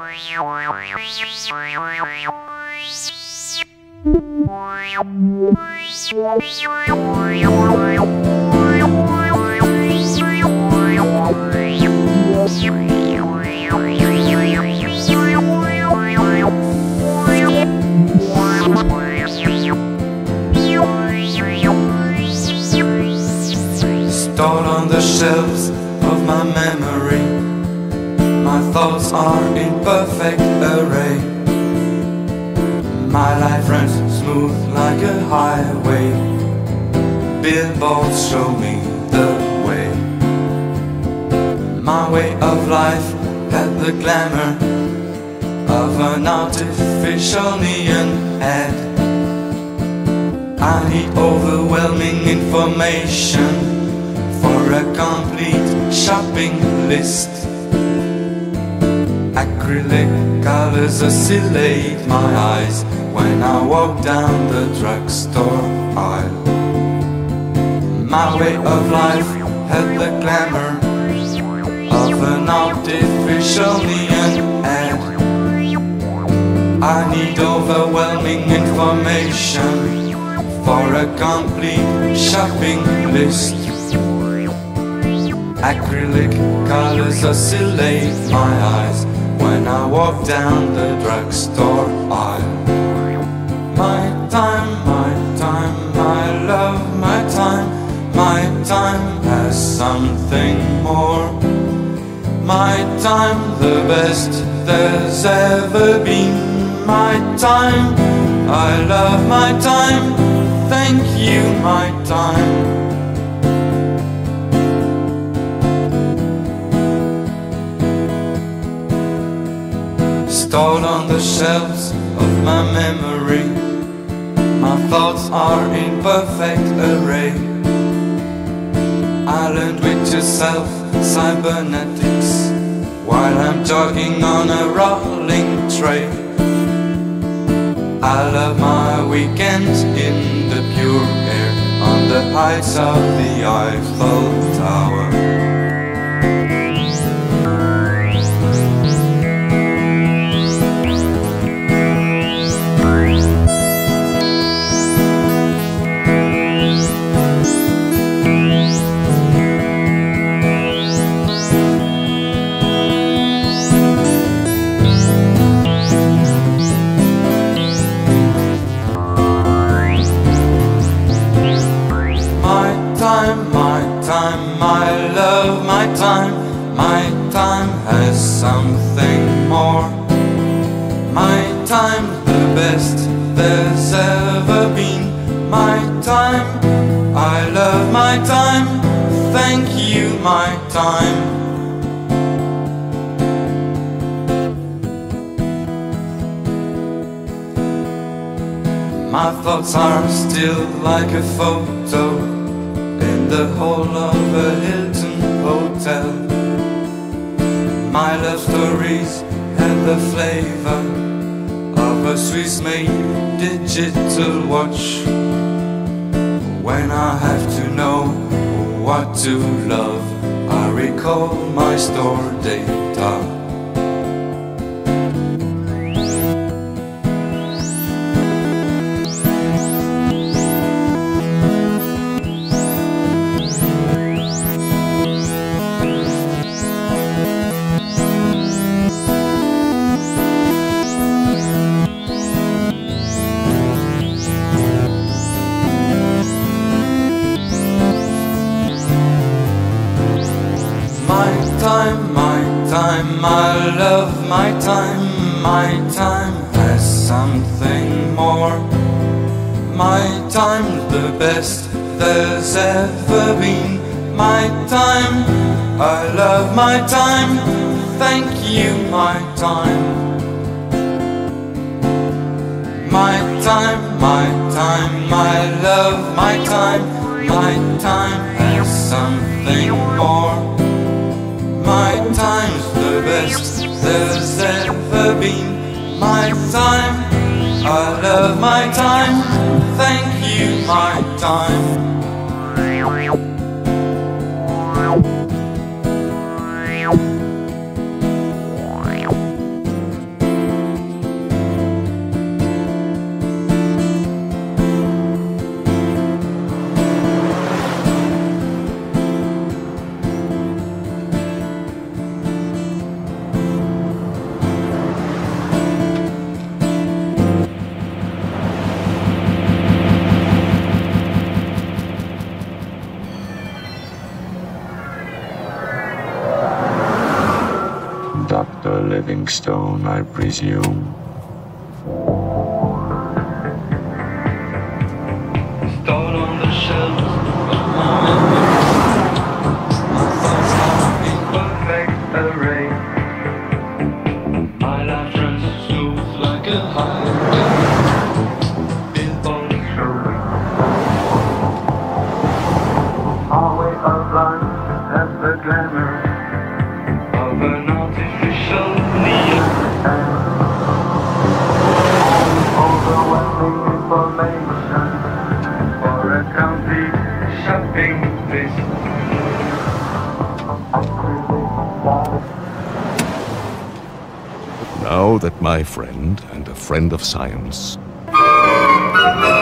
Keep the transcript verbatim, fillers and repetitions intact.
Stored on the shelves of my memory, my thoughts are in perfect array. My life runs smooth like a highway. Billboards show me the way. My way of life had the glamour of an artificial neon ad. I need overwhelming information for a complete shopping list. Acrylic colors oscillate my eyes when I walk down the drugstore aisle. My way of life had the glamour of an artificial neon ad. I need overwhelming information for a complete shopping list. Acrylic colors oscillate my eyes when I walk down the drugstore aisle. My time, my time, my love, my time, my time has something more. My time, the best there's ever been. My time, I love my time. Thank you, my time. Stored on the shelves of my memory, my thoughts are in perfect array. I learned with yourself cybernetics while I'm jogging on a rolling tray. I love my weekends in the pure air on the heights of the Eiffel Tower. My love, my time, my time has something more. My time, the best there's ever been. My time, I love my time. Thank you, my time. My thoughts are still like a photo in the hall of a Hilton hotel. My love stories have the flavor of a Swiss-made digital watch. When I have to know what to love, I recall my stored data. Time, my time, my love, my time, my time has something more. My time, the best there's ever been. My time, I love my time. Thank you, my time. My time, my time, my love, my time, my time has something more. My time's the best there's ever been. My time, I love my time. Thank you, my time. living stone, I presume. Stored on the shelves of my memory, my thoughts are in perfect array. My life runs smooth like a highway. Billboards showing our way of life has the glamour of an artificial neon. Overwhelming information for a county shopping list. Now that my friend and a friend of science